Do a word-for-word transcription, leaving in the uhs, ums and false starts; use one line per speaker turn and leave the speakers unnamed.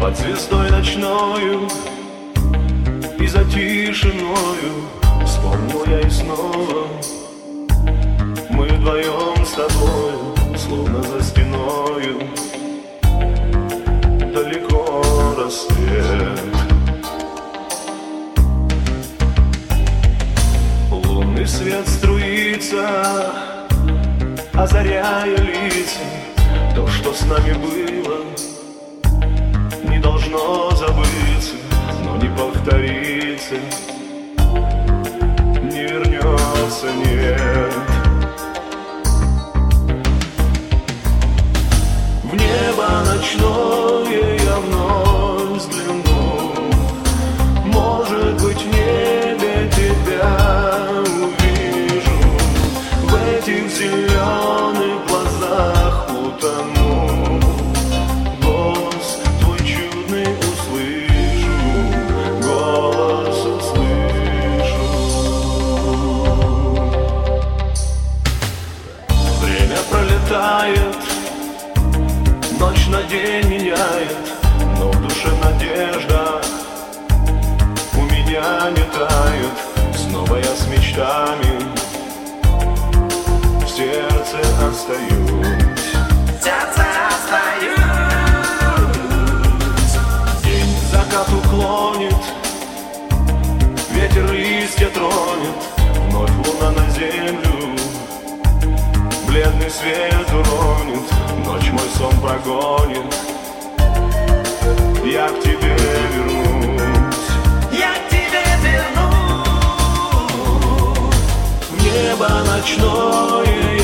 под звездой ночною и за тишиною вспомнил я и снова. Мы вдвоем с тобою, словно за стеною, далеко рассвет. Лунный свет струится, озаряя лица. То, что с нами было, не должно забыться, но не повторится, не вернется, нет. В небо ночное я вновь взгляну, может быть, в небе тебя увижу, в этих зеленых глазах утону, голос твой чудный услышу, голос услышу. Время пролетает, ночь на день меняет, но в душе надежда у меня не тает. Снова я с мечтами в сердце остаюсь.
В сердце остаюсь.
День к закату клонит, ветер листья тронет, вновь луна на землю бледный свет уронит, ночь мой сон прогонит, я к тебе вернусь.
Я к тебе вернусь.
В небо ночное